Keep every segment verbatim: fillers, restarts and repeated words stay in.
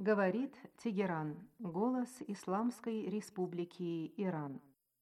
Говорит Тегеран, голос Исламской Республики Иран.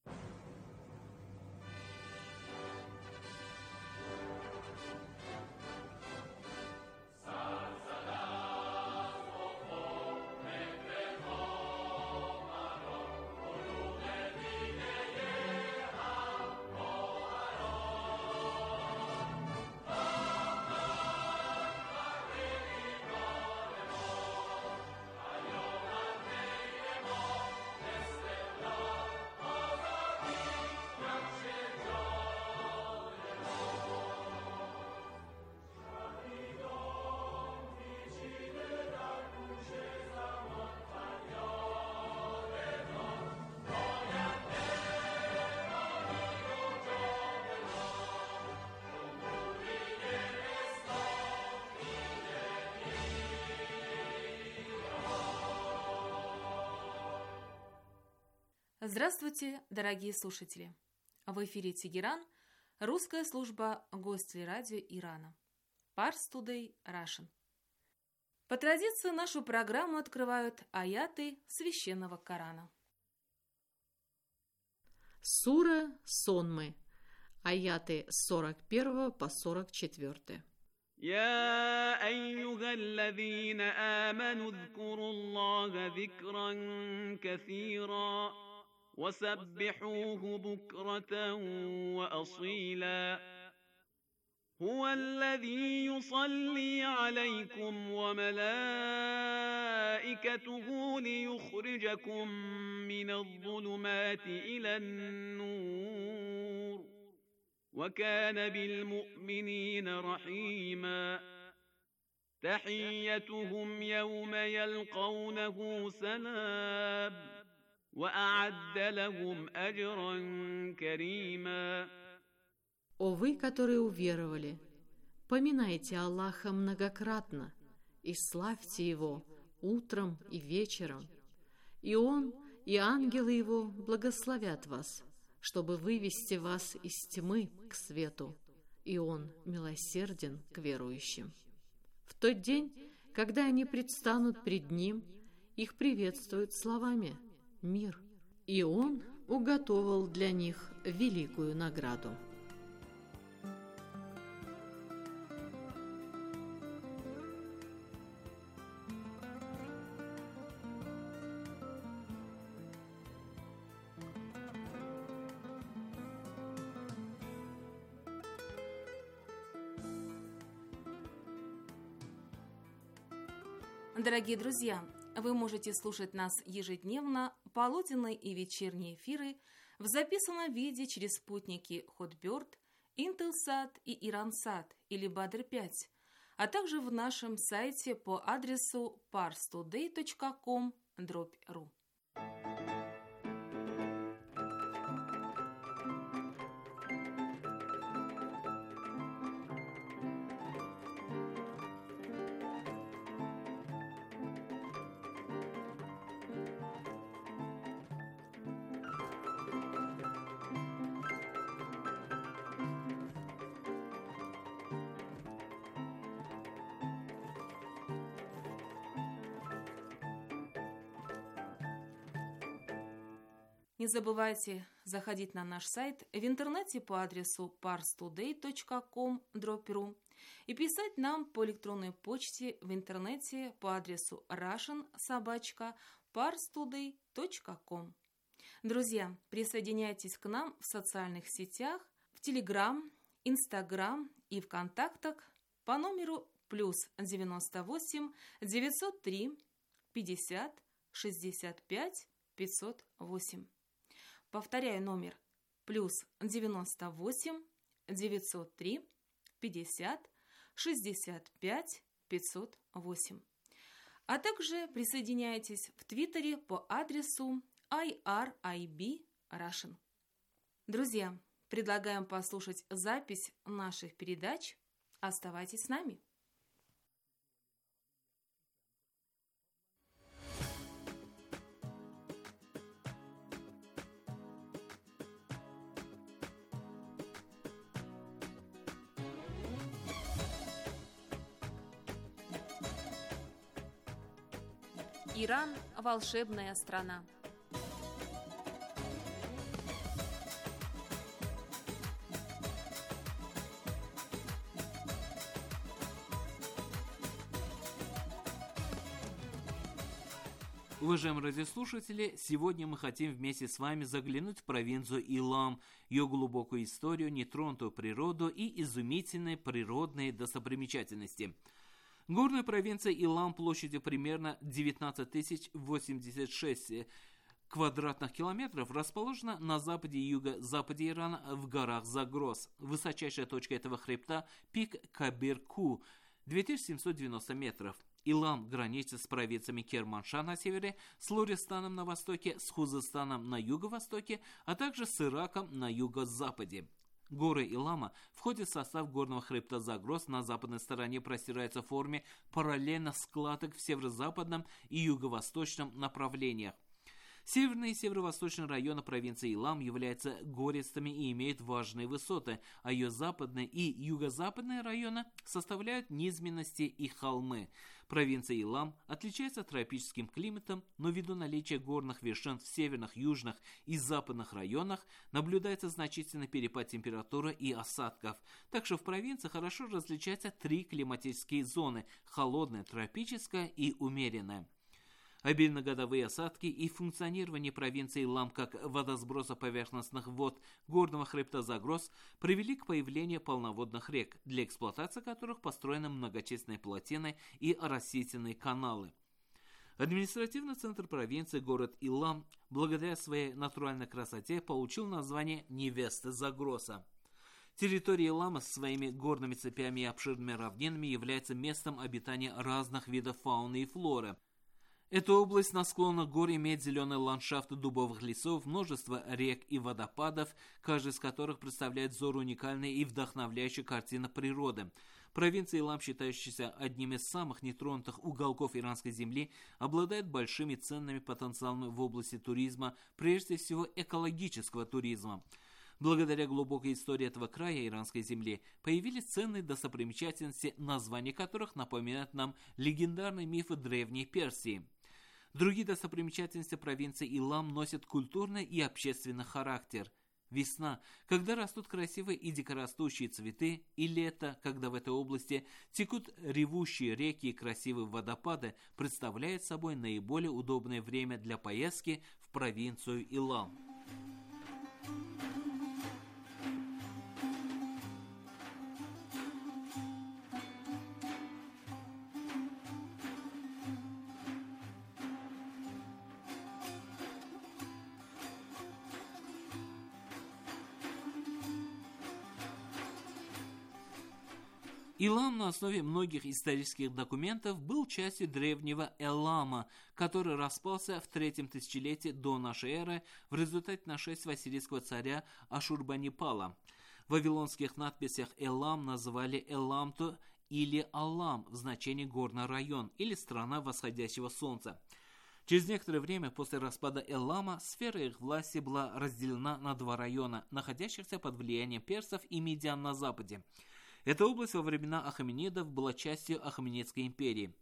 Здравствуйте, дорогие слушатели! В эфире Тегеран, русская служба Гостелерадио Ирана. Pars Today Russian. По традиции нашу программу открывают аяты Священного Корана. Сура Сонмы. Аяты с сорок первого по сорок четвёртый. يا أيها الذين آمنوا اذكروا الله ذكرا كثيرا وسبحوه بكرة وأصيلا هو الذي يصلي عليكم وملائكته ليخرجكم من الظلمات إلى النور وكان بالمؤمنين رحيما تحيتهم يوم يلقونه سلام وأعد لهم أجرا كريما. О вы, которые уверовали, поминайте Аллаха многократно и славьте Его утром и вечером, и Он и ангелы Его благословят вас, чтобы вывести вас из тьмы к свету, и Он милосерден к верующим. В тот день, когда они предстанут пред Ним, их приветствуют словами «Мир», и Он уготовил для них великую награду. Дорогие друзья, вы можете слушать нас ежедневно, полуденные и вечерние эфиры в записанном виде через спутники Hotbird, Intelsat и Iransat или Badr пять, а также в нашем сайте по адресу pars today точка com дробь ру. Не забывайте заходить на наш сайт в интернете по адресу pars today точка com дробь ру и писать нам по электронной почте в интернете по адресу russian собака pars today точка com. Друзья, присоединяйтесь к нам в социальных сетях, в Telegram, Instagram и ВКонтактах по номеру плюс девяносто восемь девятьсот три пятьдесят шестьдесят пять пятьсот восемь. Повторяю номер плюс девяносто восемь девятьсот три пятьдесят шестьдесят пять пятьсот восемь. А также присоединяйтесь в Твиттере по адресу ай ар ай би Russian. Друзья, предлагаем послушать запись наших передач. Оставайтесь с нами. Иран – волшебная страна. Уважаемые радиослушатели, сегодня мы хотим вместе с вами заглянуть в провинцию Илам, ее глубокую историю, нетронутую природу и изумительные природные достопримечательности. Горная провинция Илам площадью примерно девятнадцать тысяч восемьдесят шесть квадратных километров расположена на западе и юго-западе Ирана в горах Загроз. Высочайшая точка этого хребта – пик Кабир-Ку, две тысячи семьсот девяносто метров. Илам граничит с провинциями Керманшах на севере, с Лористаном на востоке, с Хузестаном на юго-востоке, а также с Ираком на юго-западе. Горы Илама входят в состав горного хребта Загроз, на западной стороне простирается в форме параллельно складок в северо-западном и юго-восточном направлениях. Северные и северо-восточные районы провинции Илам являются гористыми и имеют важные высоты, а ее западные и юго-западные районы составляют низменности и холмы. Провинция Илам отличается тропическим климатом, но ввиду наличия горных вершин в северных, южных и западных районах наблюдается значительный перепад температуры и осадков. Так что в провинции хорошо различаются три климатические зоны – холодная, тропическая и умеренная. Обильногодовые осадки и функционирование провинции Илам как водосброса поверхностных вод горного хребта Загроз привели к появлению полноводных рек, для эксплуатации которых построены многочисленные плотины и оросительные каналы. Административный центр провинции, город Илам, благодаря своей натуральной красоте, получил название «Невесты Загроза». Территория Илама со своими горными цепями и обширными равнинами является местом обитания разных видов фауны и флоры. Эта область на склонах гор имеет зеленый ландшафт дубовых лесов, множество рек и водопадов, каждый из которых представляет взор уникальной и вдохновляющей картины природы. Провинция Илам, считающаяся одним из самых нетронутых уголков иранской земли, обладает большими ценными потенциалами в области туризма, прежде всего экологического туризма. Благодаря глубокой истории этого края иранской земли появились ценные достопримечательности, названия которых напоминают нам легендарные мифы Древней Персии. Другие достопримечательности провинции Илам носят культурный и общественный характер. Весна, когда растут красивые и дикорастущие цветы, и лето, когда в этой области текут ревущие реки и красивые водопады, представляет собой наиболее удобное время для поездки в провинцию Илам. Илам на основе многих исторических документов был частью древнего Элама, который распался в третьем тысячелетии до нашей эры в результате нашествия ассирийского царя Ашурбанипала. В вавилонских надписях Элам называли Эламту или Алам в значении горный район или страна восходящего солнца. Через некоторое время после распада Элама сфера их власти была разделена на два района, находящихся под влиянием персов и медиан на западе. Эта область во времена Ахеменидов была частью Ахеменидской империи.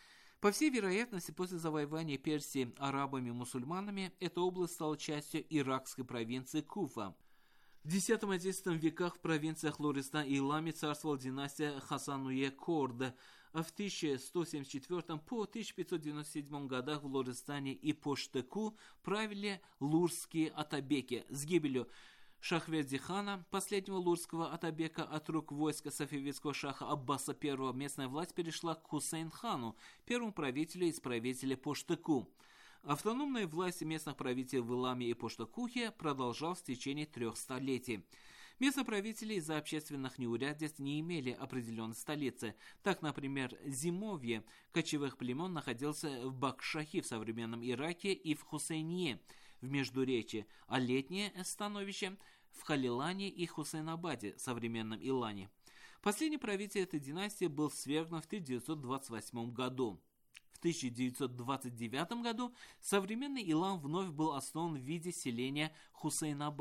По всей вероятности, после завоевания Персии арабами-мусульманами, эта область стала частью иракской провинции Куфа. В десятом-одиннадцатом веках в провинциях Лористан и Иламе царствовала династия Хасануе-Корд, а в тысяча сто семьдесят четвёртом по тысяча пятьсот девяносто седьмом годах в Лористане и Поштеку правили лурские атабеки. С гибелью Шахвердихана, последнего лурского атабека от рук войска сафавидского шаха Аббаса I, местная власть перешла к Хусейн-хану, первому правителю из правителей Поштеку. Автономная власть местных правителей в Иламе и Поштекухе продолжалась в течение трех столетий. Местные правители из-за общественных неурядиц не имели определенной столицы. Так, например, зимовье кочевых племен находился в Бакшахи в современном Ираке и в Хусейние в Междуречье, а летнее становище в Халилане и Хусейнабаде в современном Илане. Последний правитель этой династии был свергнут в тысяча девятьсот двадцать восьмом году. В тысяча девятьсот двадцать девятом году современный Илам вновь был основан в виде селения Хусейнабад.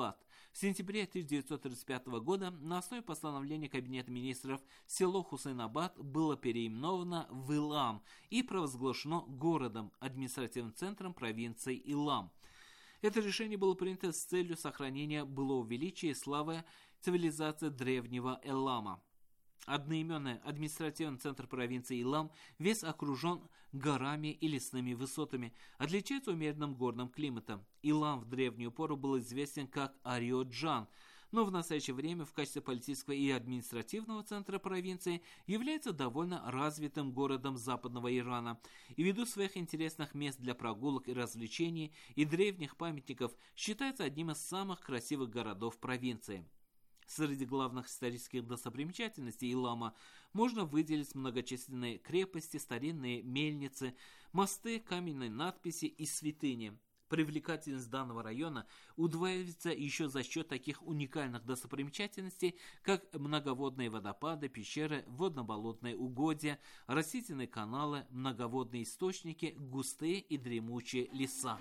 В сентябре тысяча девятьсот тридцать пятого года на основе постановления Кабинета министров село Хусейнабад было переименовано в Илам и провозглашено городом, административным центром провинции Илам. Это решение было принято с целью сохранения былого величия и славы цивилизации древнего Элама. Одноименный административный центр провинции Илам весь окружен горами и лесными высотами, отличается умеренным горным климатом. Илам в древнюю пору был известен как Ариоджан, но в настоящее время в качестве политического и административного центра провинции является довольно развитым городом западного Ирана и ввиду своих интересных мест для прогулок и развлечений и древних памятников считается одним из самых красивых городов провинции. Среди главных исторических достопримечательностей Илама можно выделить многочисленные крепости, старинные мельницы, мосты, каменные надписи и святыни. Привлекательность данного района удваивается еще за счет таких уникальных достопримечательностей, как многоводные водопады, пещеры, водно-болотные угодья, растительные каналы, многоводные источники, густые и дремучие леса.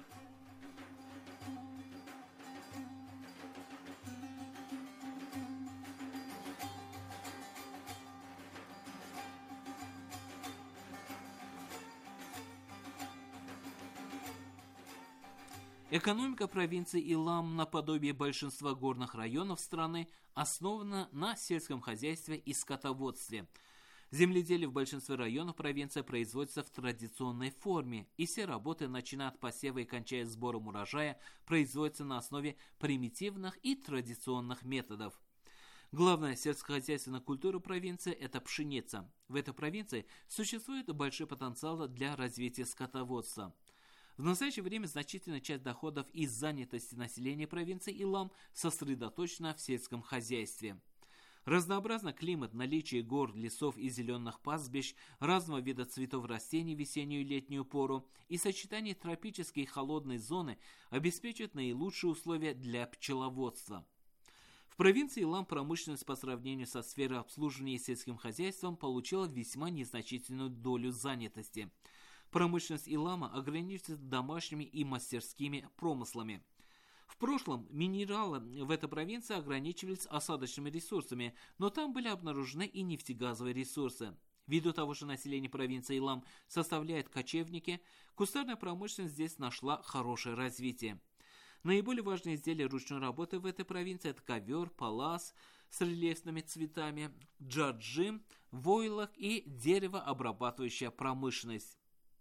Экономика провинции Илам, наподобие большинства горных районов страны, основана на сельском хозяйстве и скотоводстве. Земледелие в большинстве районов провинции производится в традиционной форме, и все работы, начиная от посева и кончая сбором урожая, производятся на основе примитивных и традиционных методов. Главная сельскохозяйственная культура провинции – это пшеница. В этой провинции существует большой потенциал для развития скотоводства. В настоящее время значительная часть доходов и занятости населения провинции Илам сосредоточена в сельском хозяйстве. Разнообразный климат, наличие гор, лесов и зеленых пастбищ, разного вида цветов растений в весеннюю и летнюю пору и сочетание тропической и холодной зоны обеспечивают наилучшие условия для пчеловодства. В провинции Илам промышленность по сравнению со сферой обслуживания и сельским хозяйством получила весьма незначительную долю занятости. Промышленность Илама ограничивается домашними и мастерскими промыслами. В прошлом минералы в этой провинции ограничивались осадочными ресурсами, но там были обнаружены и нефтегазовые ресурсы. Ввиду того, что население провинции Илам составляет кочевники, кустарная промышленность здесь нашла хорошее развитие. Наиболее важные изделия ручной работы в этой провинции – это ковер, палас с рельефными цветами, джаджим, войлок и деревообрабатывающая промышленность.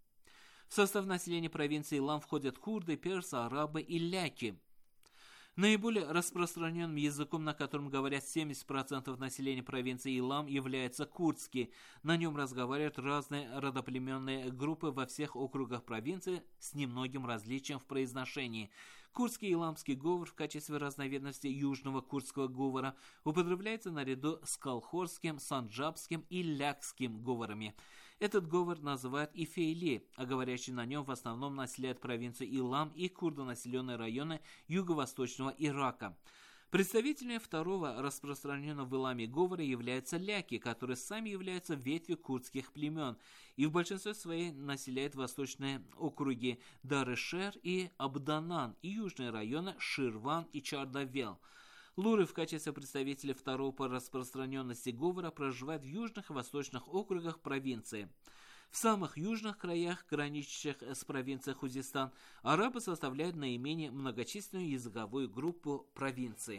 В состав населения провинции Илам входят курды, персы, арабы и ляки. Наиболее распространенным языком, на котором говорят семьдесят процентов населения провинции Илам, является курдский. На нем разговаривают разные родоплеменные группы во всех округах провинции с немногим различием в произношении. Курдский иламский говор в качестве разновидности южного курдского говора употребляется наряду с колхозским, санджабским и лякским говорами. Этот говор называют ифейли, а говорящие на нем в основном населяют провинцию Илам и курдонаселенные районы юго-восточного Ирака. Представителями второго распространенного в Иламе говора являются ляки, которые сами являются ветвью курдских племен и в большинстве своей населяют восточные округи Дарешер и Абданан и южные районы Ширван и Чардавел. Луры в качестве представителей второго по распространенности говора проживают в южных и восточных округах провинции. В самых южных краях, граничащих с провинцией Хузестан, арабы составляют наименее многочисленную языковую группу провинции.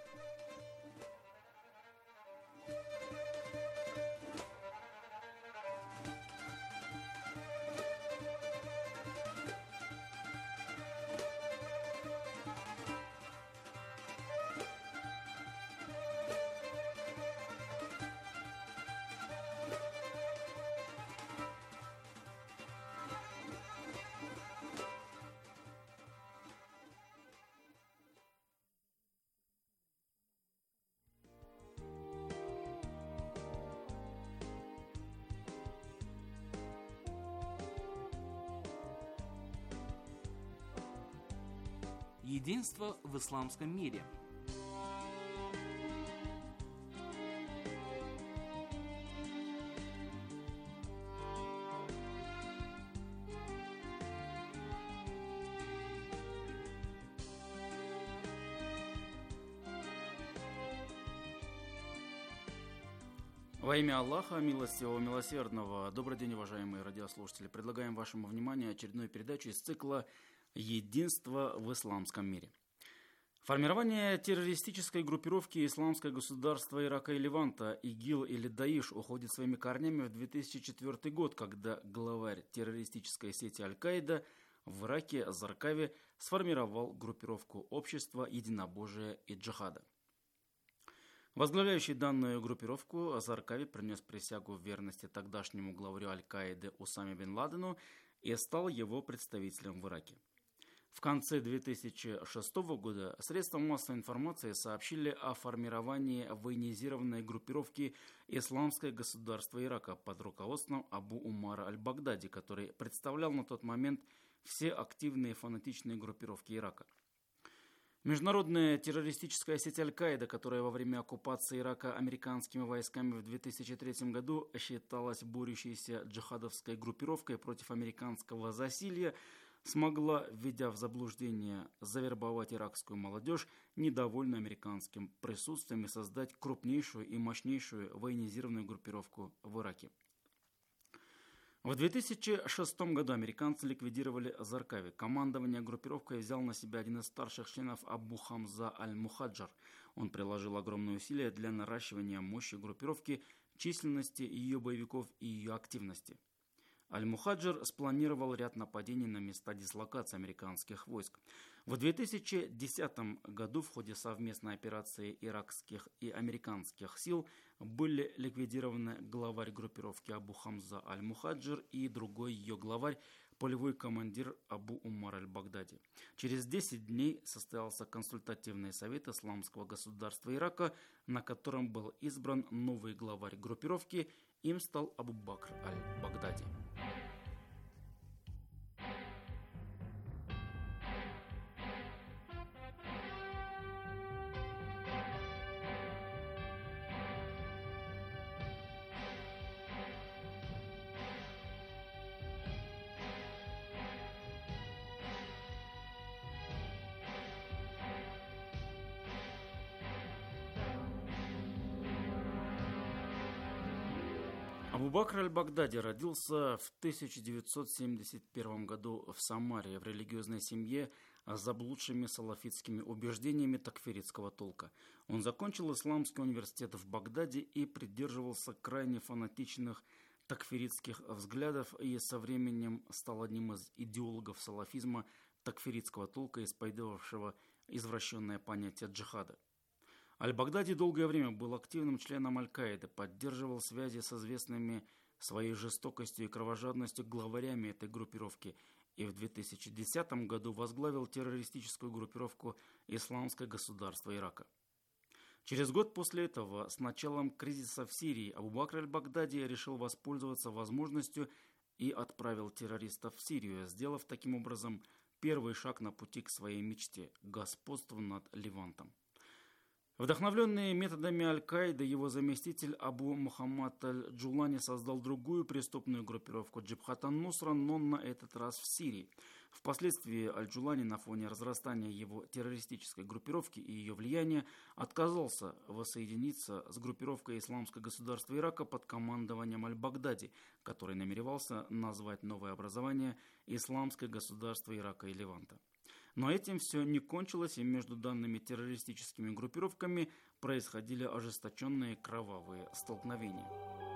Единство в исламском мире. Во имя Аллаха, милостивого, милосердного, добрый день, уважаемые радиослушатели. Предлагаем вашему вниманию очередную передачу из цикла «Единство в исламском мире». Формирование террористической группировки «Исламское государство Ирака и Леванта» ИГИЛ или Даиш уходит своими корнями в две тысячи четвёртый год, когда главарь террористической сети Аль-Каида в Ираке Заркави сформировал группировку общества единобожия и джихада. Возглавляющий данную группировку Заркави принес присягу в верности тогдашнему главарю Аль-Каиды Усаме бен Ладену и стал его представителем в Ираке. В конце две тысячи шестого года средства массовой информации сообщили о формировании военизированной группировки «Исламское государство Ирака» под руководством Абу Умара аль-Багдади, который представлял на тот момент все активные фанатичные группировки Ирака. Международная террористическая сеть Аль-Каида, которая во время оккупации Ирака американскими войсками в две тысячи третьем году считалась борющейся джихадовской группировкой против американского засилья, смогла, введя в заблуждение, завербовать иракскую молодежь, недовольную американским присутствием, и создать крупнейшую и мощнейшую военизированную группировку в Ираке. В две тысячи шестом году американцы ликвидировали Заркави. Командование группировкой взял на себя один из старших членов Абу Хамза аль-Мухаджар. Он приложил огромные усилия для наращивания мощи группировки, численности ее боевиков и ее активности. Аль-Мухаджар спланировал ряд нападений на места дислокации американских войск. В две тысячи десятом году в ходе совместной операции иракских и американских сил были ликвидированы главарь группировки Абу Хамза аль-Мухаджар и другой ее главарь, полевой командир Абу Умар аль-Багдади. Через десять дней состоялся консультативный совет Исламского государства Ирака, на котором был избран новый главарь группировки, им стал Абу Бакр аль-Багдади. Абу Бакр аль-Багдади родился в тысяча девятьсот семьдесят первом году в Самаре в религиозной семье с заблудшими салафитскими убеждениями такфиритского толка. Он закончил Исламский университет в Багдаде и придерживался крайне фанатичных такфиритских взглядов и со временем стал одним из идеологов салафизма такфиритского толка, исповедовавшего извращенное понятие джихада. Аль-Багдади долгое время был активным членом Аль-Каиды, поддерживал связи с известными своей жестокостью и кровожадностью главарями этой группировки и в две тысячи десятом году возглавил террористическую группировку «Исламское государство Ирака». Через год после этого, с началом кризиса в Сирии, Абу Бакр аль-Багдади решил воспользоваться возможностью и отправил террористов в Сирию, сделав таким образом первый шаг на пути к своей мечте – господству над Левантом. Вдохновленный методами Аль-Каиды, его заместитель Абу Мухаммад аль-Джулани создал другую преступную группировку Джибхат ан-Нусра, но на этот раз в Сирии. Впоследствии Аль-Джулани на фоне разрастания его террористической группировки и ее влияния отказался воссоединиться с группировкой Исламское государство Ирака под командованием Аль-Багдади, который намеревался назвать новое образование Исламское государство Ирака и Леванта. Но этим все не кончилось, и между данными террористическими группировками происходили ожесточенные кровавые столкновения.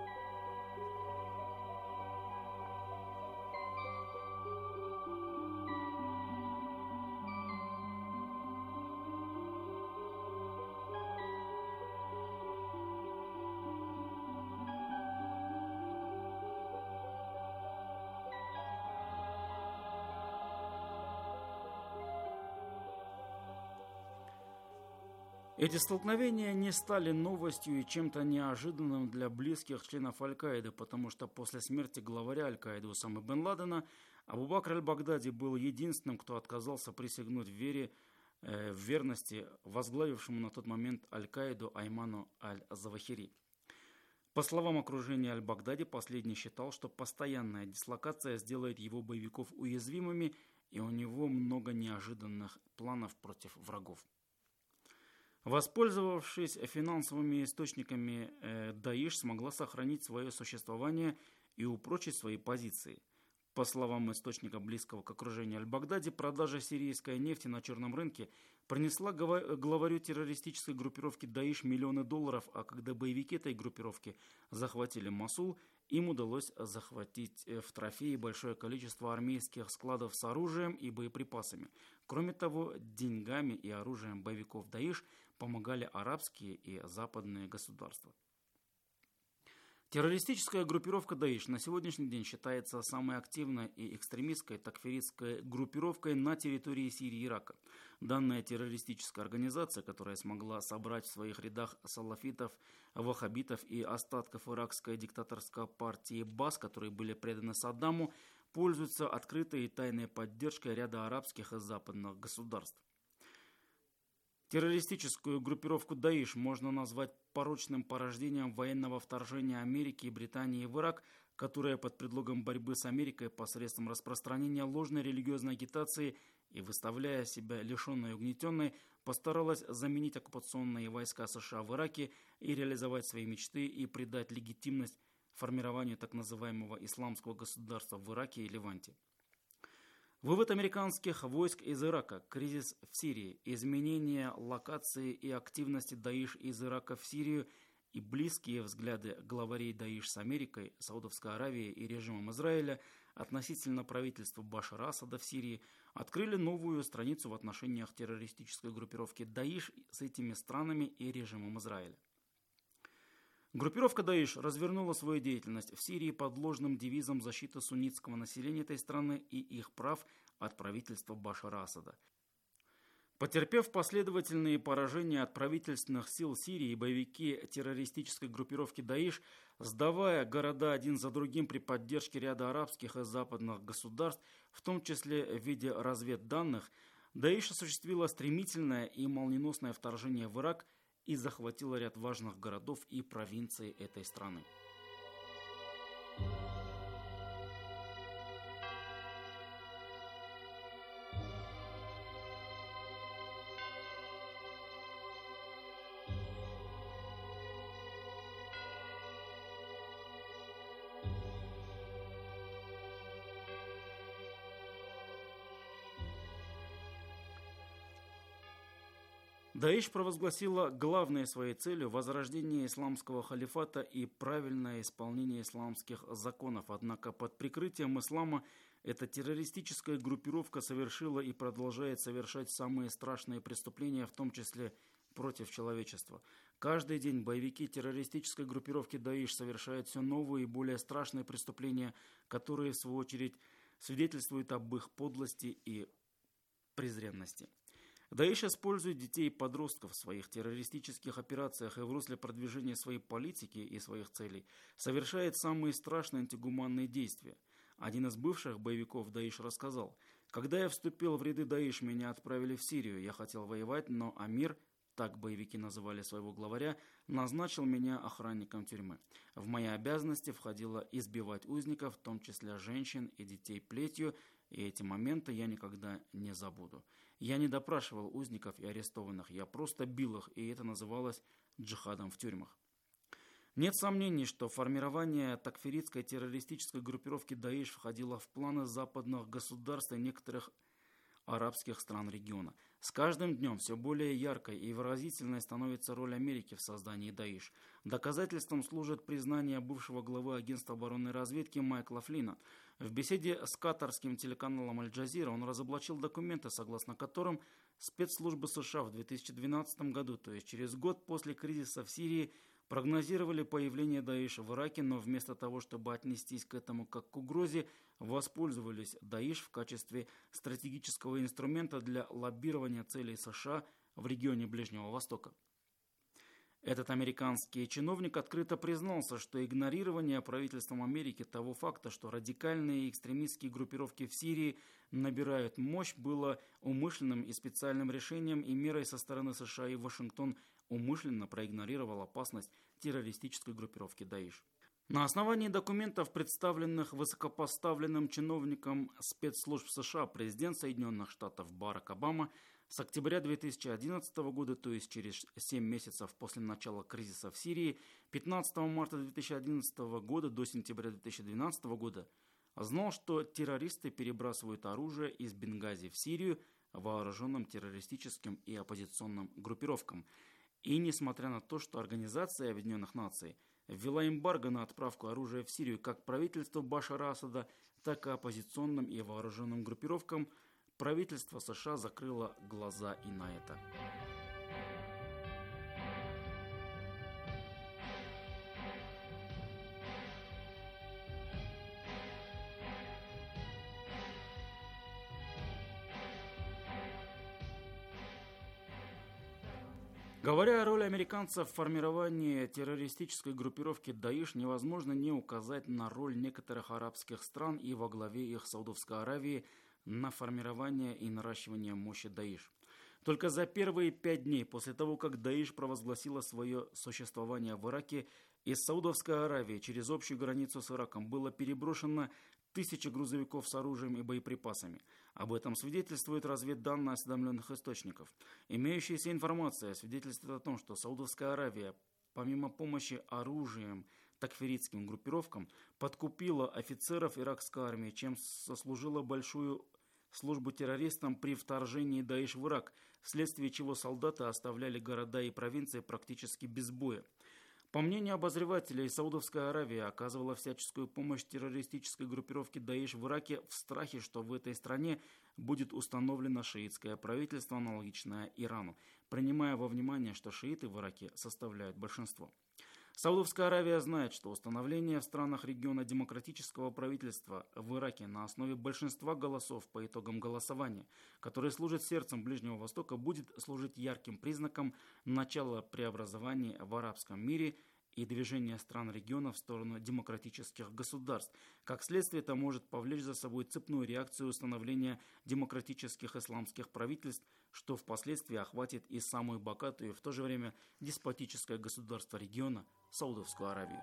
Эти столкновения не стали новостью и чем-то неожиданным для близких членов Аль-Каиды, потому что после смерти главаря Аль-Каиды Усамы бен Ладена Абу Бакр аль-Багдади был единственным, кто отказался присягнуть в вере, э, в верности возглавившему на тот момент Аль-Каиду Айману аль-Завахири. По словам окружения Аль-Багдади, последний считал, что постоянная дислокация сделает его боевиков уязвимыми, и у него много неожиданных планов против врагов. Воспользовавшись финансовыми источниками, Даиш смогла сохранить свое существование и упрочить свои позиции. По словам источника, близкого к окружению Аль-Багдади, продажа сирийской нефти на черном рынке принесла главарю террористической группировки Даиш миллионы долларов, а когда боевики этой группировки захватили Мосул, им удалось захватить в трофеи большое количество армейских складов с оружием и боеприпасами. Кроме того, деньгами и оружием боевиков Даиш помогали арабские и западные государства. Террористическая группировка Даиш на сегодняшний день считается самой активной и экстремистской такфиристской группировкой на территории Сирии и Ирака. Данная террористическая организация, которая смогла собрать в своих рядах салафитов, ваххабитов и остатков иракской диктаторской партии БАС, которые были преданы Саддаму, пользуется открытой и тайной поддержкой ряда арабских и западных государств. Террористическую группировку Даиш можно назвать порочным порождением военного вторжения Америки и Британии в Ирак, которая под предлогом борьбы с Америкой посредством распространения ложной религиозной агитации и выставляя себя лишенной и угнетенной, постаралась заменить оккупационные войска США в Ираке и реализовать свои мечты и придать легитимность формированию так называемого исламского государства в Ираке и Леванте. Вывод американских войск из Ирака, кризис в Сирии, изменение локации и активности Даиш из Ирака в Сирию и близкие взгляды главарей Даиш с Америкой, Саудовской Аравией и режимом Израиля относительно правительства Башара Асада в Сирии открыли новую страницу в отношениях террористической группировки Даиш с этими странами и режимом Израиля. Группировка Даиш развернула свою деятельность в Сирии под ложным девизом защиты суннитского населения этой страны и их прав от правительства Башара Асада. Потерпев последовательные поражения от правительственных сил Сирии, боевики террористической группировки Даиш, сдавая города один за другим при поддержке ряда арабских и западных государств, в том числе в виде разведданных, Даиш осуществила стремительное и молниеносное вторжение в Ирак и захватила ряд важных городов и провинций этой страны. Даиш провозгласила главной своей целью возрождение исламского халифата и правильное исполнение исламских законов. Однако под прикрытием ислама эта террористическая группировка совершила и продолжает совершать самые страшные преступления, в том числе против человечества. Каждый день боевики террористической группировки Даиш совершают все новые и более страшные преступления, которые, в свою очередь, свидетельствуют об их подлости и презренности. Даиш использует детей и подростков в своих террористических операциях и в русле продвижения своей политики и своих целей совершает самые страшные антигуманные действия. Один из бывших боевиков Даиш рассказал: «Когда я вступил в ряды Даиш, меня отправили в Сирию. Я хотел воевать, но Амир, так боевики называли своего главаря, назначил меня охранником тюрьмы. В мои обязанности входило избивать узников, в том числе женщин и детей, плетью, и эти моменты я никогда не забуду. Я не допрашивал узников и арестованных, я просто бил их, и это называлось джихадом в тюрьмах». Нет сомнений, что формирование такфиритской террористической группировки Даиш входило в планы западных государств и некоторых арабских стран региона. С каждым днем все более яркой и выразительной становится роль Америки в создании Даиш. Доказательством служит признание бывшего главы агентства оборонной разведки Майкла Флина. В беседе с катарским телеканалом Аль-Джазира он разоблачил документы, согласно которым спецслужбы США в две тысячи двенадцатом году, то есть через год после кризиса в Сирии, прогнозировали появление Даиша в Ираке, но вместо того, чтобы отнестись к этому как к угрозе, воспользовались Даиш в качестве стратегического инструмента для лоббирования целей США в регионе Ближнего Востока. Этот американский чиновник открыто признался, что игнорирование правительством Америки того факта, что радикальные экстремистские группировки в Сирии набирают мощь, было умышленным и специальным решением и мерой со стороны США, и Вашингтон умышленно проигнорировал опасность террористической группировки Даиш. На основании документов, представленных высокопоставленным чиновником спецслужб США, президент Соединенных Штатов Барак Обама С октября две тысячи одиннадцатого года, то есть через семь месяцев после начала кризиса в Сирии, пятнадцатого марта две тысячи одиннадцатого года до сентября две тысячи двенадцатого года, знал, что террористы перебрасывают оружие из Бенгази в Сирию вооруженным террористическим и оппозиционным группировкам. И несмотря на то, что Организация Объединенных Наций ввела эмбарго на отправку оружия в Сирию как правительству Башара Асада, так и оппозиционным и вооруженным группировкам, правительство США закрыло глаза и на это. Говоря о роли американцев в формировании террористической группировки Даиш, невозможно не указать на роль некоторых арабских стран и во главе их Саудовской Аравии на формирование и наращивание мощи Даиш. Только за первые пять дней после того, как Даиш провозгласила свое существование в Ираке, из Саудовской Аравии через общую границу с Ираком было переброшено тысячи грузовиков с оружием и боеприпасами. Об этом свидетельствуют разведданные осведомленных источников. Имеющаяся информация свидетельствует о том, что Саудовская Аравия, помимо помощи оружием такфиритским группировкам, подкупила офицеров иракской армии, чем сослужила большую службу террористам при вторжении Даиш в Ирак, вследствие чего солдаты оставляли города и провинции практически без боя. По мнению обозревателей, Саудовская Аравия оказывала всяческую помощь террористической группировке Даиш в Ираке в страхе, что в этой стране будет установлено шиитское правительство, аналогичное Ирану, принимая во внимание, что шииты в Ираке составляют большинство. Саудовская Аравия знает, что установление в странах региона демократического правительства в Ираке на основе большинства голосов по итогам голосования, которое служит сердцем Ближнего Востока, будет служить ярким признаком начала преобразований в арабском мире и движения стран региона в сторону демократических государств. Как следствие, это может повлечь за собой цепную реакцию установления демократических исламских правительств, что впоследствии охватит и самую богатую и в то же время деспотическое государство региона – Саудовскую Аравию.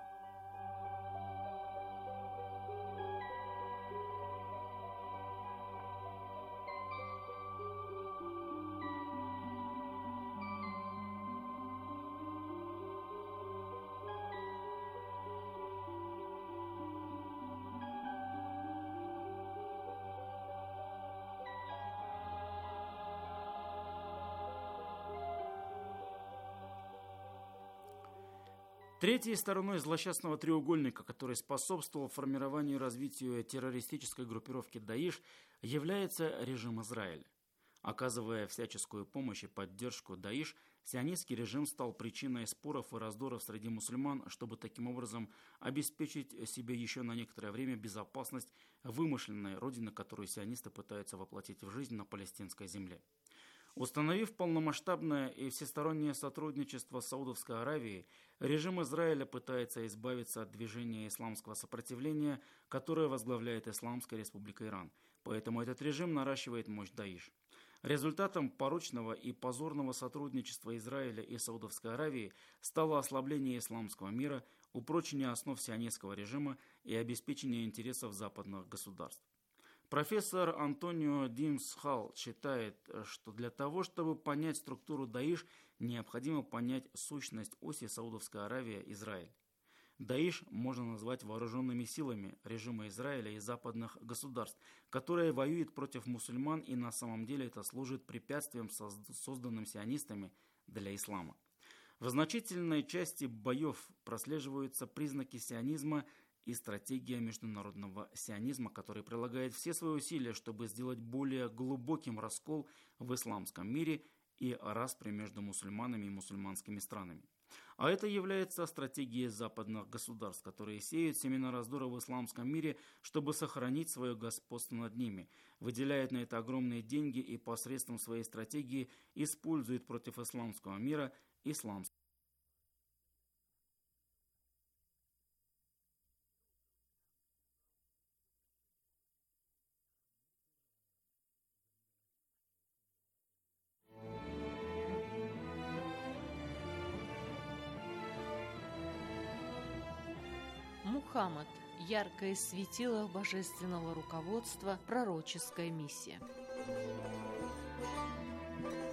Третьей стороной злосчастного треугольника, который способствовал формированию и развитию террористической группировки Даиш, является режим Израиля. Оказывая всяческую помощь и поддержку Даиш, сионистский режим стал причиной споров и раздоров среди мусульман, чтобы таким образом обеспечить себе еще на некоторое время безопасность вымышленной родины, которую сионисты пытаются воплотить в жизнь на палестинской земле. Установив полномасштабное и всестороннее сотрудничество с Саудовской Аравией, режим Израиля пытается избавиться от движения исламского сопротивления, которое возглавляет Исламская Республика Иран. Поэтому этот режим наращивает мощь Даиш. Результатом порочного и позорного сотрудничества Израиля и Саудовской Аравии стало ослабление исламского мира, упрочение основ сионистского режима и обеспечение интересов западных государств. Профессор Антонио Димс-Халл считает, что для того, чтобы понять структуру Даиш, необходимо понять сущность оси Саудовская Аравия-Израиль. Даиш можно назвать вооруженными силами режима Израиля и западных государств, которые воюют против мусульман, и на самом деле это служит препятствием, созданным сионистами для ислама. В значительной части боев прослеживаются признаки сионизма и стратегия международного сионизма, который прилагает все свои усилия, чтобы сделать более глубоким раскол в исламском мире и распри между мусульманами и мусульманскими странами. А это является стратегией западных государств, которые сеют семена раздора в исламском мире, чтобы сохранить свое господство над ними, выделяют на это огромные деньги и посредством своей стратегии используют против исламского мира исламское. Мухаммад – яркое светило божественного руководства, пророческая миссия.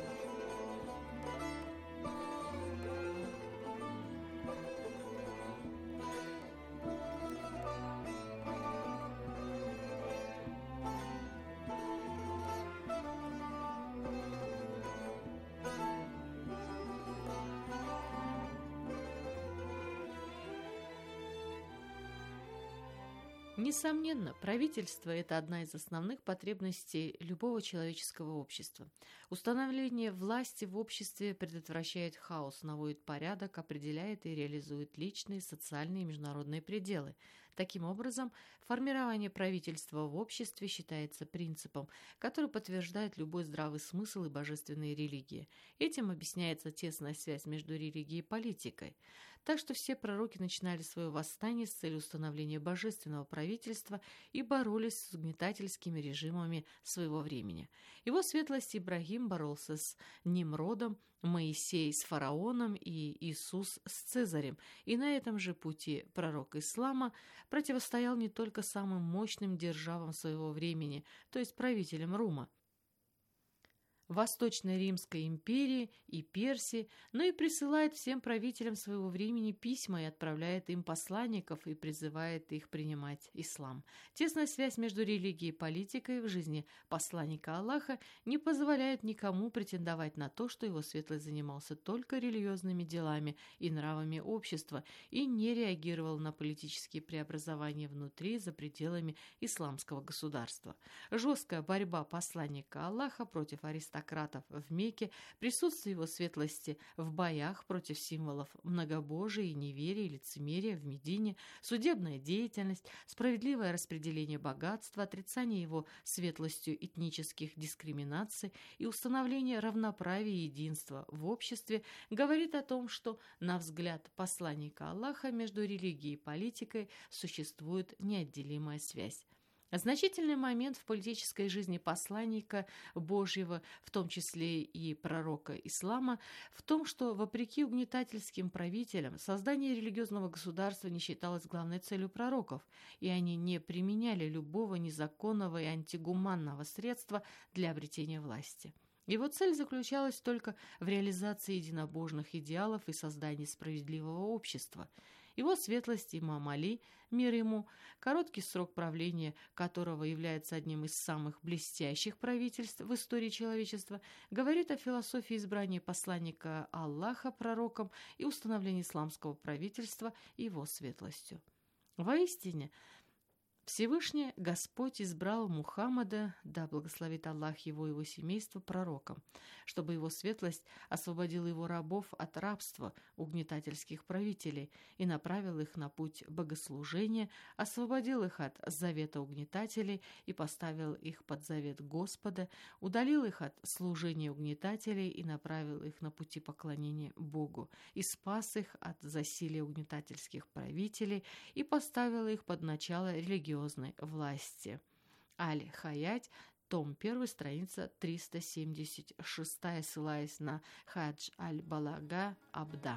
Несомненно, правительство – это одна из основных потребностей любого человеческого общества. Установление власти в обществе предотвращает хаос, наводит порядок, определяет и реализует личные, социальные и международные пределы. Таким образом, формирование правительства в обществе считается принципом, который подтверждает любой здравый смысл и божественные религии. Этим объясняется тесная связь между религией и политикой. Так что все пророки начинали свое восстание с целью установления божественного правительства и боролись с угнетательскими режимами своего времени. Его светлость Ибрагим боролся с Нимродом, Моисей с фараоном и Иисус с Цезарем, и на этом же пути пророк ислама противостоял не только самым мощным державам своего времени, то есть правителям Рума, Восточной Римской империи и Персии, но и присылает всем правителям своего времени письма и отправляет им посланников и призывает их принимать ислам. Тесная связь между религией и политикой в жизни посланника Аллаха не позволяет никому претендовать на то, что его светлость занимался только религиозными делами и нравами общества и не реагировал на политические преобразования внутри и за пределами исламского государства. Жесткая борьба посланника Аллаха против аристократов в Мекке, присутствие его светлости в боях против символов многобожия и неверия и лицемерия в Медине, судебная деятельность, справедливое распределение богатства, отрицание его светлостью этнических дискриминаций и установление равноправия и единства в обществе говорит о том, что, на взгляд посланника Аллаха, между религией и политикой существует неотделимая связь. Значительный момент в политической жизни посланника Божьего, в том числе и пророка ислама, в том, что, вопреки угнетательским правителям, создание религиозного государства не считалось главной целью пророков, и они не применяли любого незаконного и антигуманного средства для обретения власти. Его цель заключалась только в реализации единобожных идеалов и создании справедливого общества. Его светлость имам Али, мир ему, короткий срок правления которого является одним из самых блестящих правительств в истории человечества, говорит о философии избрания посланника Аллаха пророком и установления исламского правительства его светлостью. Воистине, Всевышний Господь избрал Мухаммада, да благословит Аллах его и его семейство, пророком, чтобы его светлость освободила его рабов от рабства угнетательских правителей и направил их на путь богослужения, освободил их от завета угнетателей и поставил их под завет Господа, удалил их от служения угнетателей и направил их на пути поклонения Богу, и спас их от засилия угнетательских правителей и поставил их под начало религиозной власти. Аль-Хаять, том один, страница триста семьдесят шесть, ссылаясь на Хадж аль-Балага Абда.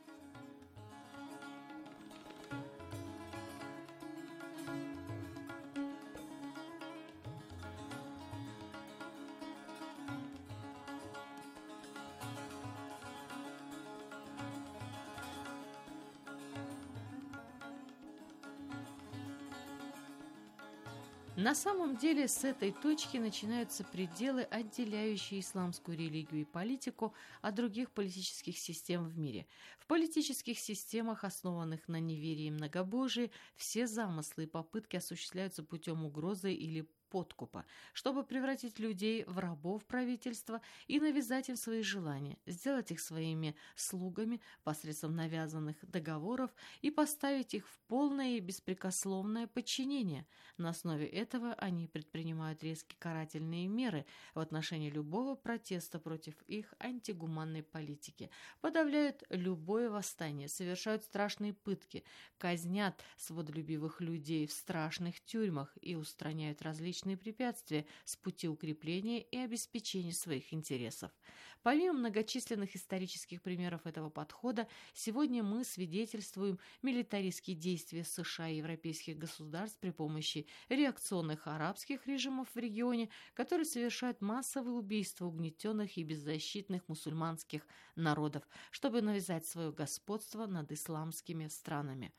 На самом деле с этой точки начинаются пределы, отделяющие исламскую религию и политику от других политических систем в мире. В политических системах, основанных на неверии и многобожии, все замыслы и попытки осуществляются путем угрозы или подкупа, чтобы превратить людей в рабов правительства и навязать им свои желания, сделать их своими слугами посредством навязанных договоров и поставить их в полное и беспрекословное подчинение. На основе этого они предпринимают резкие карательные меры в отношении любого протеста против их антигуманной политики, подавляют любое восстание, совершают страшные пытки, казнят свободолюбивых людей в страшных тюрьмах и устраняют различные препятствия с пути укрепления и обеспечения своих интересов. Помимо многочисленных исторических примеров этого подхода, сегодня мы свидетельствуем милитаристские действия США и европейских государств при помощи реакционных арабских режимов в регионе, которые совершают массовые убийства угнетенных и беззащитных мусульманских народов, чтобы навязать свое господство над исламскими странами.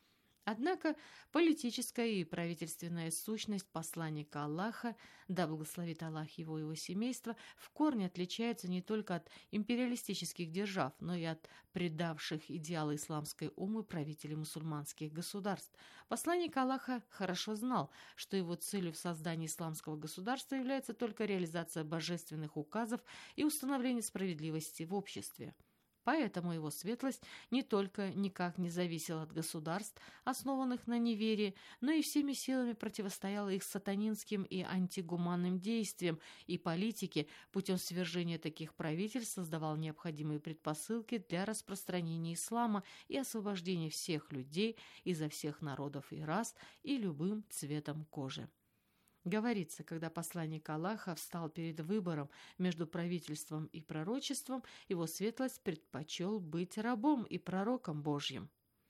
Однако политическая и правительственная сущность посланника Аллаха, да благословит Аллах его и его семейство, в корне отличается не только от империалистических держав, но и от предавших идеалы исламской умы правителей мусульманских государств. Посланник Аллаха хорошо знал, что его целью в создании исламского государства является только реализация божественных указов и установление справедливости в обществе. Поэтому его светлость не только никак не зависела от государств, основанных на неверии, но и всеми силами противостояла их сатанинским и антигуманным действиям, и политике путем свержения таких правительств создавал необходимые предпосылки для распространения ислама и освобождения всех людей изо всех народов и рас и любым цветом кожи. Говорится, когда посланник Аллаха встал перед выбором между правительством и пророчеством, его светлость предпочел быть рабом и пророком Божьим.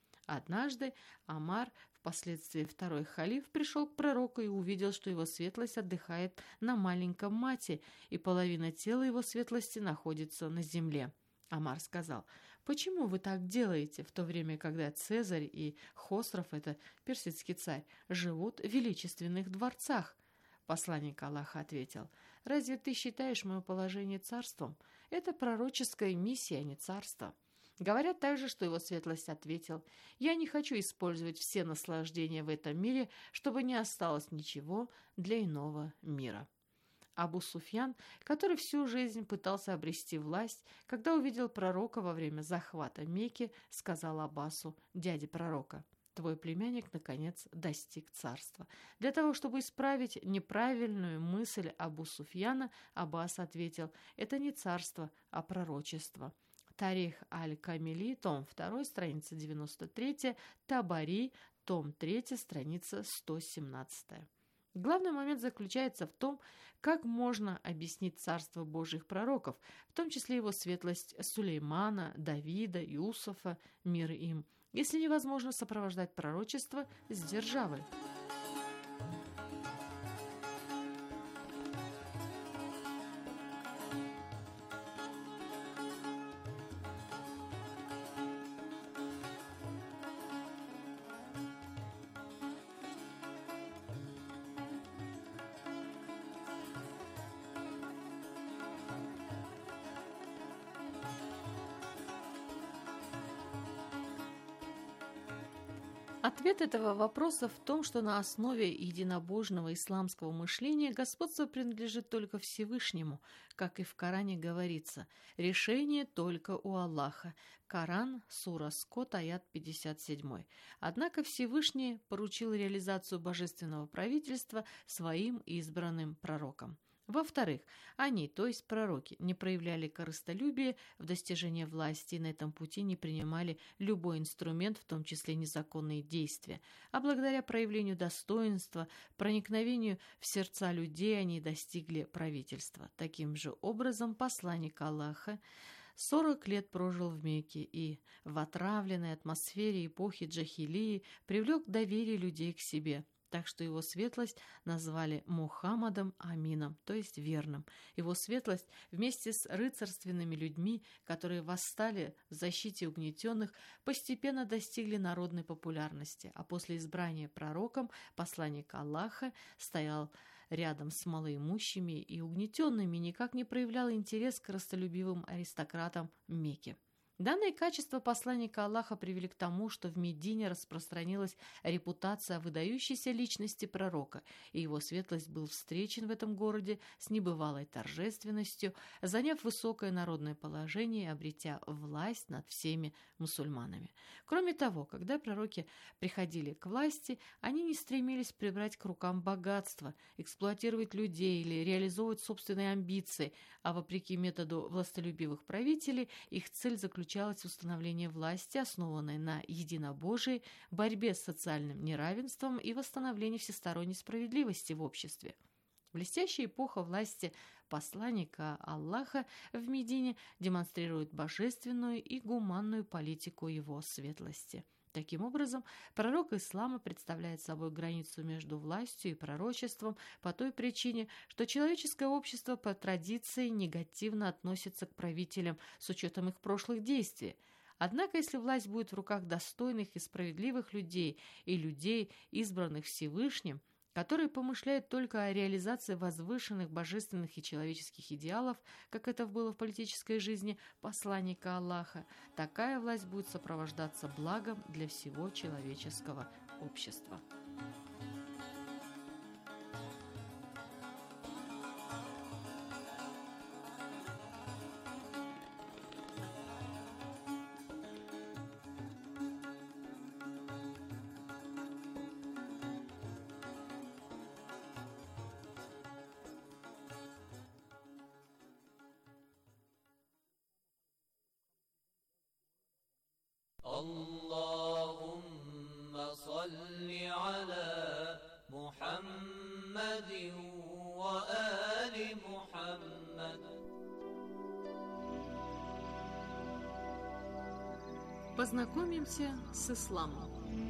Однажды Омар, впоследствии второй халиф, пришел к пророку и увидел, что его светлость отдыхает на маленьком мате, и половина тела его светлости находится на земле. Омар сказал: «Почему вы так делаете, в то время, когда Цезарь и Хосров, это персидский царь, живут в величественных дворцах?» Посланник Аллаха ответил: «Разве ты считаешь мое положение царством? Это пророческая миссия, а не царство». Говорят также, что его светлость ответил: «Я не хочу использовать все наслаждения в этом мире, чтобы не осталось ничего для иного мира». Абу Суфьян, который всю жизнь пытался обрести власть, когда увидел пророка во время захвата Мекки, сказал Аббасу, дяде пророка: «Твой племянник, наконец, достиг царства». Для того, чтобы исправить неправильную мысль Абу Суфьяна, Аббас ответил: «Это не царство, а пророчество». Тарих аль-Камили, том два, страница девяносто три, Табари, том три, страница сто семнадцать. Главный момент заключается в том, как можно объяснить царство Божьих пророков, в том числе его светлость Сулеймана, Давида, Юсуфа, мир им, если невозможно сопровождать пророчество с державой. Ответ этого вопроса в том, что на основе единобожного исламского мышления господство принадлежит только Всевышнему, как и в Коране говорится: «Решение только у Аллаха». Коран, сура Скот, аят пятьдесят семь. Однако Всевышний поручил реализацию божественного правительства своим избранным пророкам. Во-вторых, они, то есть пророки, не проявляли корыстолюбия в достижении власти и на этом пути не принимали любой инструмент, в том числе незаконные действия, а благодаря проявлению достоинства, проникновению в сердца людей они достигли правительства. Таким же образом, посланник Аллаха сорок лет прожил в Мекке и в отравленной атмосфере эпохи джахилии привлек доверие людей к себе, так что его светлость назвали Мухаммадом Амином, то есть верным. Его светлость вместе с рыцарственными людьми, которые восстали в защите угнетенных, постепенно достигли народной популярности, а после избрания пророком посланник Аллаха стоял рядом с малоимущими и угнетенными, никак не проявлял интерес к корыстолюбивым аристократам Мекки. Данные качества посланника Аллаха привели к тому, что в Медине распространилась репутация выдающейся личности пророка, и его светлость был встречен в этом городе с небывалой торжественностью, заняв высокое народное положение и обретя власть над всеми мусульманами. Кроме того, когда пророки приходили к власти, они не стремились прибрать к рукам богатство, эксплуатировать людей или реализовывать собственные амбиции, а вопреки методу властолюбивых правителей, их цель заключалась в установлении власти, основанной на единобожии, борьбе с социальным неравенством и восстановлении всесторонней справедливости в обществе. Блестящая эпоха власти посланника Аллаха в Медине демонстрирует божественную и гуманную политику его светлости. Таким образом, пророк ислама представляет собой границу между властью и пророчеством по той причине, что человеческое общество по традиции негативно относится к правителям с учетом их прошлых действий, Однако, если власть будет в руках достойных и справедливых людей и людей, избранных Всевышним, которые помышляют только о реализации возвышенных божественных и человеческих идеалов, как это было в политической жизни посланника Аллаха, такая власть будет сопровождаться благом для всего человеческого общества. اللهم صل على محمد وآل محمد. Познакомимся с исламом.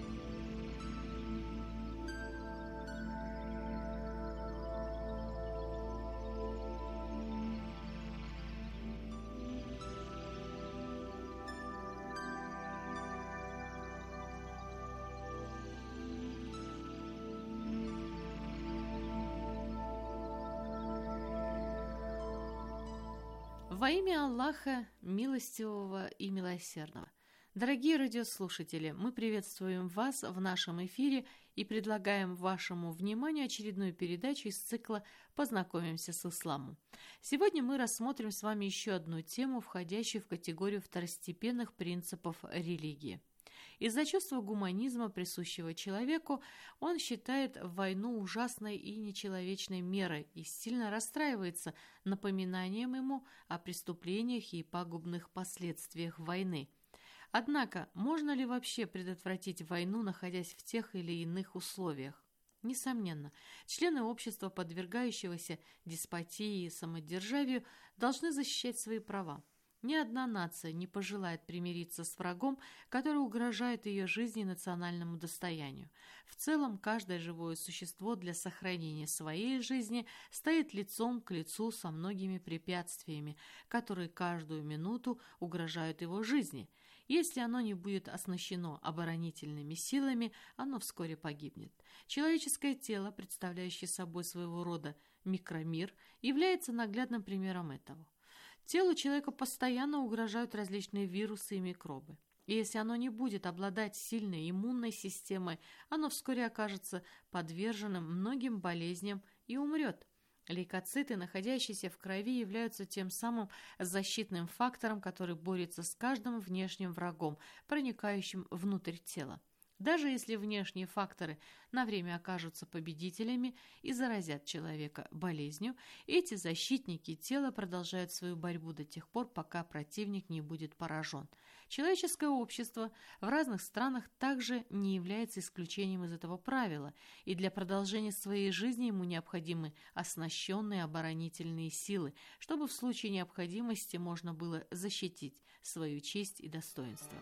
Во имя Аллаха, милостивого и милосердного. Дорогие радиослушатели, мы приветствуем вас в нашем эфире и предлагаем вашему вниманию очередную передачу из цикла «Познакомимся с исламом». Сегодня мы рассмотрим с вами еще одну тему, входящую в категорию второстепенных принципов религии. Из-за чувства гуманизма, присущего человеку, он считает войну ужасной и нечеловечной мерой и сильно расстраивается напоминанием ему о преступлениях и пагубных последствиях войны. Однако, можно ли вообще предотвратить войну, находясь в тех или иных условиях? Несомненно, члены общества, подвергающегося деспотии и самодержавию, должны защищать свои права. Ни одна нация не пожелает примириться с врагом, который угрожает ее жизни и национальному достоянию. В целом, каждое живое существо для сохранения своей жизни стоит лицом к лицу со многими препятствиями, которые каждую минуту угрожают его жизни. Если оно не будет оснащено оборонительными силами, оно вскоре погибнет. Человеческое тело, представляющее собой своего рода микромир, является наглядным примером этого. Телу человека постоянно угрожают различные вирусы и микробы. И если оно не будет обладать сильной иммунной системой, оно вскоре окажется подверженным многим болезням и умрет. Лейкоциты, находящиеся в крови, являются тем самым защитным фактором, который борется с каждым внешним врагом, проникающим внутрь тела. Даже если внешние факторы на время окажутся победителями и заразят человека болезнью, эти защитники тела продолжают свою борьбу до тех пор, пока противник не будет поражен. Человеческое общество в разных странах также не является исключением из этого правила, и для продолжения своей жизни ему необходимы оснащенные оборонительные силы, чтобы в случае необходимости можно было защитить свою честь и достоинство.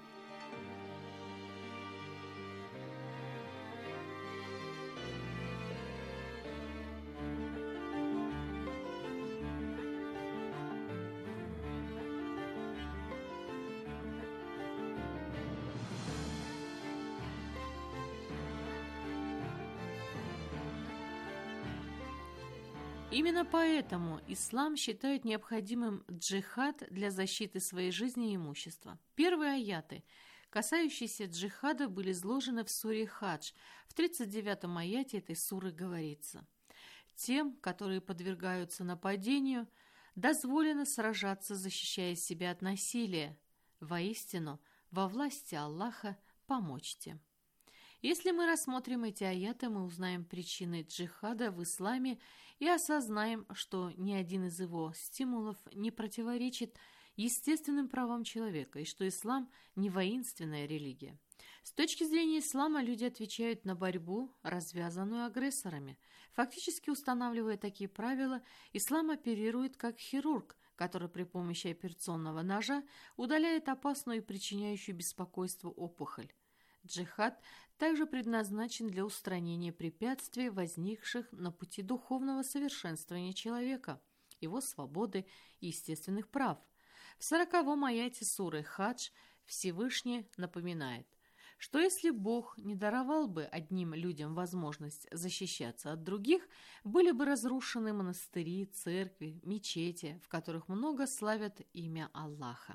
Именно поэтому ислам считает необходимым джихад для защиты своей жизни и имущества. Первые аяты, касающиеся джихада, были изложены в суре Хадж. В тридцать девятом аяте этой суры говорится: «Тем, которые подвергаются нападению, дозволено сражаться, защищая себя от насилия. Воистину, во власти Аллаха помочьте». Если мы рассмотрим эти аяты, мы узнаем причины джихада в исламе и осознаем, что ни один из его стимулов не противоречит естественным правам человека, и что ислам не воинственная религия. С точки зрения ислама люди отвечают на борьбу, развязанную агрессорами. Фактически устанавливая такие правила, ислам оперирует как хирург, который при помощи операционного ножа удаляет опасную и причиняющую беспокойство опухоль. Джихад также предназначен для устранения препятствий, возникших на пути духовного совершенствования человека, его свободы и естественных прав. В сороковом аяте суры Хадж Всевышний напоминает, что если Бог не даровал бы одним людям возможность защищаться от других, были бы разрушены монастыри, церкви, мечети, в которых много славят имя Аллаха.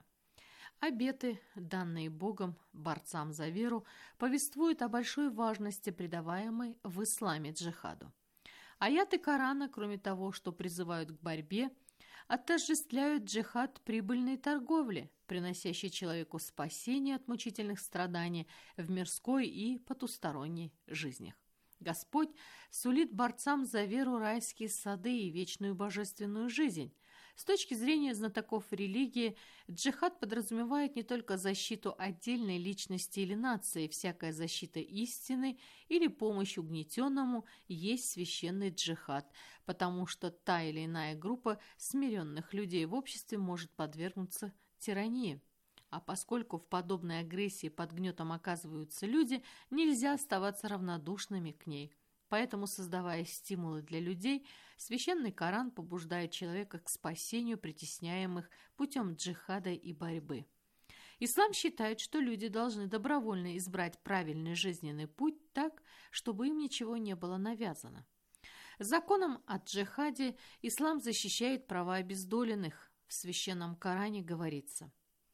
Обеты, данные Богом борцам за веру, повествуют о большой важности, придаваемой в исламе джихаду. Аяты Корана, кроме того, что призывают к борьбе, отождествляют джихад прибыльной торговли, приносящей человеку спасение от мучительных страданий в мирской и потусторонней жизнях. Господь сулит борцам за веру райские сады и вечную божественную жизнь. С точки зрения знатоков религии, джихад подразумевает не только защиту отдельной личности или нации, всякая защита истины или помощь угнетенному есть священный джихад, потому что та или иная группа смиренных людей в обществе может подвергнуться тирании. А поскольку в подобной агрессии под гнетом оказываются люди, нельзя оставаться равнодушными к ней. Поэтому, создавая стимулы для людей, священный Коран побуждает человека к спасению притесняемых путем джихада и борьбы. Ислам считает, что люди должны добровольно избрать правильный жизненный путь так, чтобы им ничего не было навязано. Законом о джихаде ислам защищает права обездоленных. В священном Коране говорится: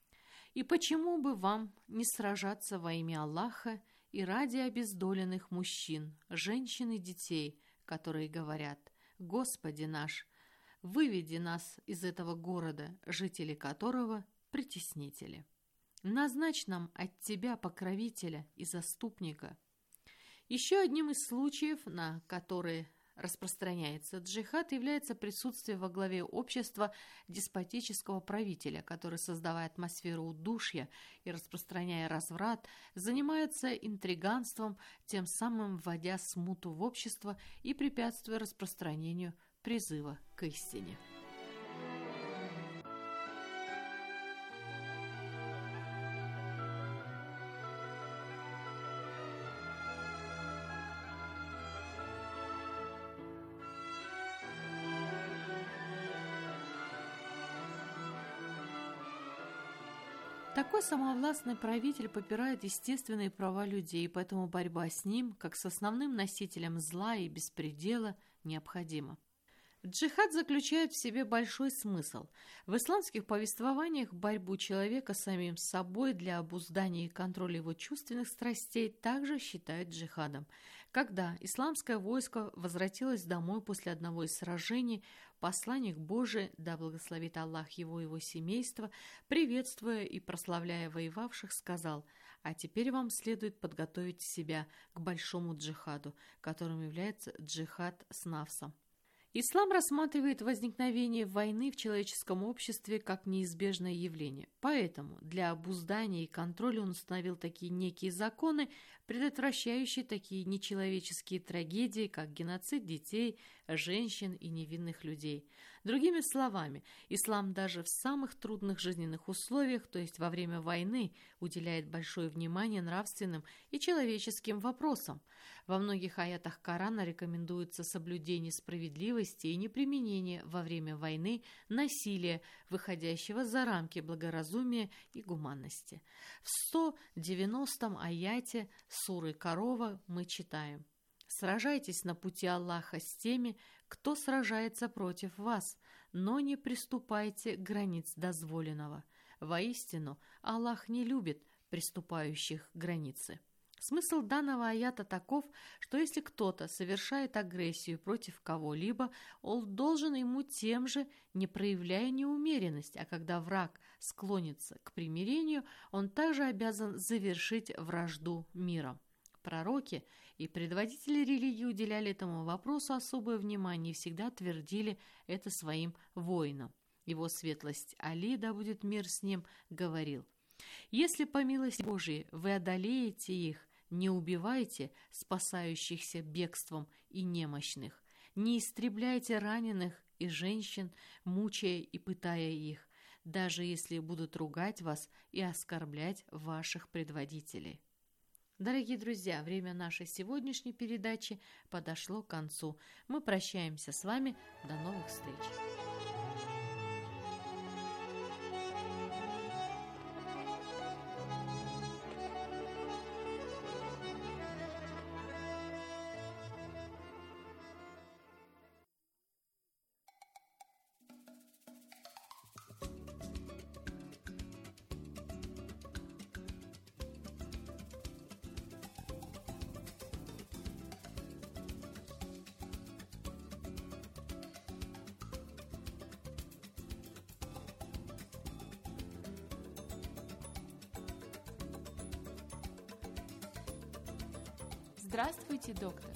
«И почему бы вам не сражаться во имя Аллаха и ради обездоленных мужчин, женщин и детей, которые говорят: Господи наш, выведи нас из этого города, жители которого притеснители. Назначь нам от Тебя покровителя и заступника». Еще одним из случаев, на которые распространяется джихад, является присутствие во главе общества деспотического правителя, который, создавая атмосферу удушья и распространяя разврат, занимается интриганством, тем самым вводя смуту в общество и препятствуя распространению призыва к истине. Такой самовластный правитель попирает естественные права людей, поэтому борьба с ним, как с основным носителем зла и беспредела, необходима. Джихад заключает в себе большой смысл. В исламских повествованиях борьбу человека с самим собой для обуздания и контроля его чувственных страстей также считают джихадом. Когда исламское войско возвратилось домой после одного из сражений, посланник Божий, да благословит Аллах его и его семейство, приветствуя и прославляя воевавших, сказал: «А теперь вам следует подготовить себя к большому джихаду, которым является джихад с нафсом». Ислам рассматривает возникновение войны в человеческом обществе как неизбежное явление. Поэтому для обуздания и контроля он установил такие некие законы, предотвращающие такие нечеловеческие трагедии, как геноцид детей, женщин и невинных людей. Другими словами, ислам даже в самых трудных жизненных условиях, то есть во время войны, уделяет большое внимание нравственным и человеческим вопросам. Во многих аятах Корана рекомендуется соблюдение справедливости и неприменение во время войны насилия, выходящего за рамки благоразумия и гуманности. В сто девяностом аяте суры Корова мы читаем: «Сражайтесь на пути Аллаха с теми, кто сражается против вас, но не приступайте к границ дозволенного. Воистину, Аллах не любит приступающих к границе». Смысл данного аята таков, что если кто-то совершает агрессию против кого-либо, он должен ему тем же, не проявляя неумеренность, а когда враг склонится к примирению, он также обязан завершить вражду миром. Пророки и предводители религии уделяли этому вопросу особое внимание и всегда твердили это своим воинам. Его светлость Али, да будет мир с ним, говорил: «Если по милости Божией вы одолеете их, не убивайте спасающихся бегством и немощных, не истребляйте раненых и женщин, мучая и пытая их, даже если будут ругать вас и оскорблять ваших предводителей». Дорогие друзья, время нашей сегодняшней передачи подошло к концу. Мы прощаемся с вами. До новых встреч! Здравствуйте, доктор.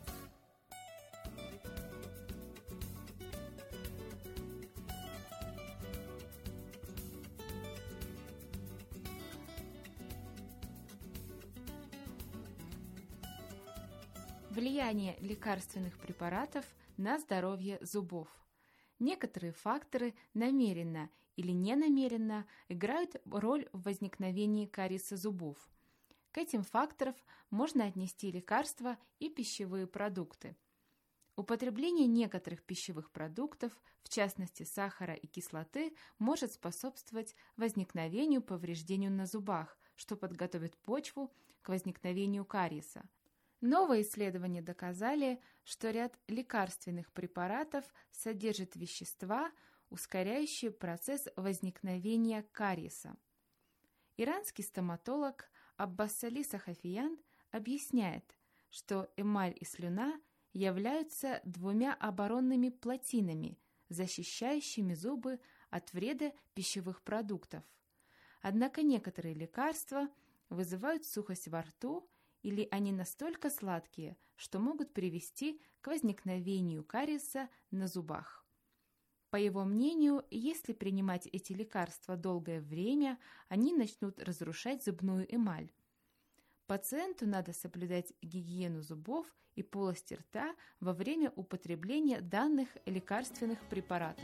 Влияние лекарственных препаратов на здоровье зубов. Некоторые факторы намеренно или ненамеренно играют роль в возникновении кариеса зубов. К этим факторам можно отнести лекарства и пищевые продукты. Употребление некоторых пищевых продуктов, в частности сахара и кислоты, может способствовать возникновению повреждению на зубах, что подготовит почву к возникновению кариеса. Новые исследования доказали, что ряд лекарственных препаратов содержит вещества, ускоряющие процесс возникновения кариеса. Иранский стоматолог Аббас-Али Сахафиян объясняет, что эмаль и слюна являются двумя оборонными плотинами, защищающими зубы от вреда пищевых продуктов. Однако некоторые лекарства вызывают сухость во рту, или они настолько сладкие, что могут привести к возникновению кариеса на зубах. По его мнению, если принимать эти лекарства долгое время, они начнут разрушать зубную эмаль. Пациенту надо соблюдать гигиену зубов и полости рта во время употребления данных лекарственных препаратов.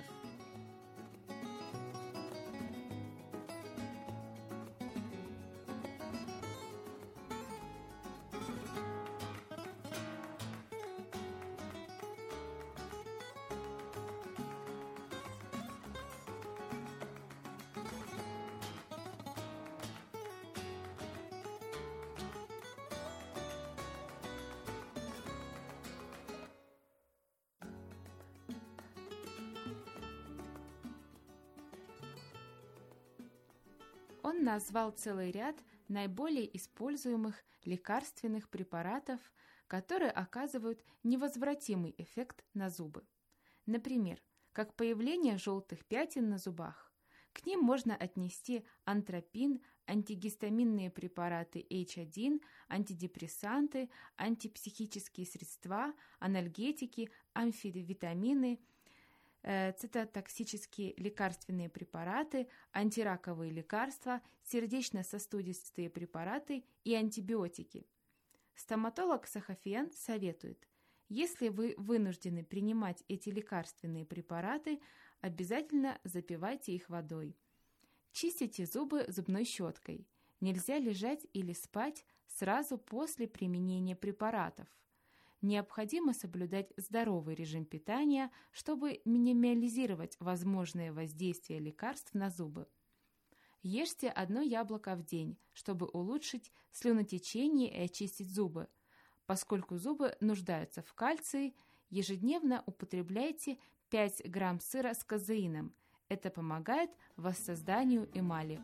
Он назвал целый ряд наиболее используемых лекарственных препаратов, которые оказывают невозвратимый эффект на зубы. Например, как появление желтых пятен на зубах. К ним можно отнести антропин, антигистаминные препараты эйч один, антидепрессанты, антипсихические средства, анальгетики, амфивитамины, цитотоксические лекарственные препараты, антираковые лекарства, сердечно-сосудистые препараты и антибиотики. Стоматолог Сахафиян советует, если вы вынуждены принимать эти лекарственные препараты, обязательно запивайте их водой. Чистите зубы зубной щеткой. Нельзя лежать или спать сразу после применения препаратов. Необходимо соблюдать здоровый режим питания, чтобы минимализировать возможное воздействие лекарств на зубы. Ешьте одно яблоко в день, чтобы улучшить слюнотечение и очистить зубы. Поскольку зубы нуждаются в кальции, ежедневно употребляйте пять грамм сыра с казеином. Это помогает воссозданию эмали.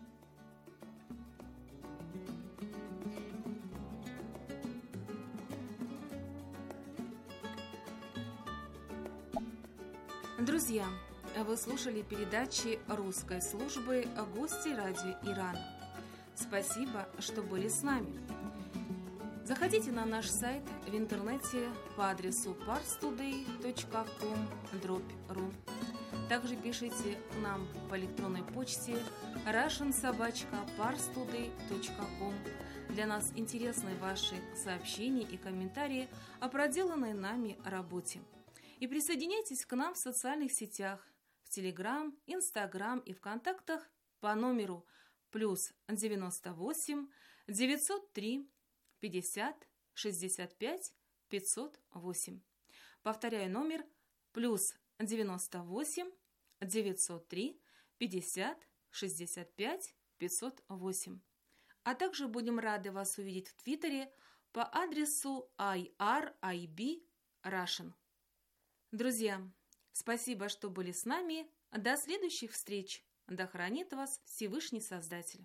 Друзья, вы слушали передачи русской службы «Гости радио Ирана». Спасибо, что были с нами. Заходите на наш сайт в интернете по адресу парстудей точка ком дробь ру. Также пишите нам по электронной почте russian собака parstoday точка ком. Для нас интересны ваши сообщения и комментарии о проделанной нами работе. И присоединяйтесь к нам в социальных сетях, в Телеграм, Инстаграм и ВКонтактах по номеру плюс девяносто восемь девятьсот три пятьдесят шестьдесят пять пятьсот восемь. Повторяю номер плюс девяносто восемь девятьсот три пятьдесят шестьдесят пять пятьсот восемь. А также будем рады вас увидеть в Твиттере по адресу ай ар ай би Russian. Друзья, спасибо, что были с нами. До следующих встреч. Да хранит вас Всевышний Создатель.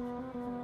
Thank you.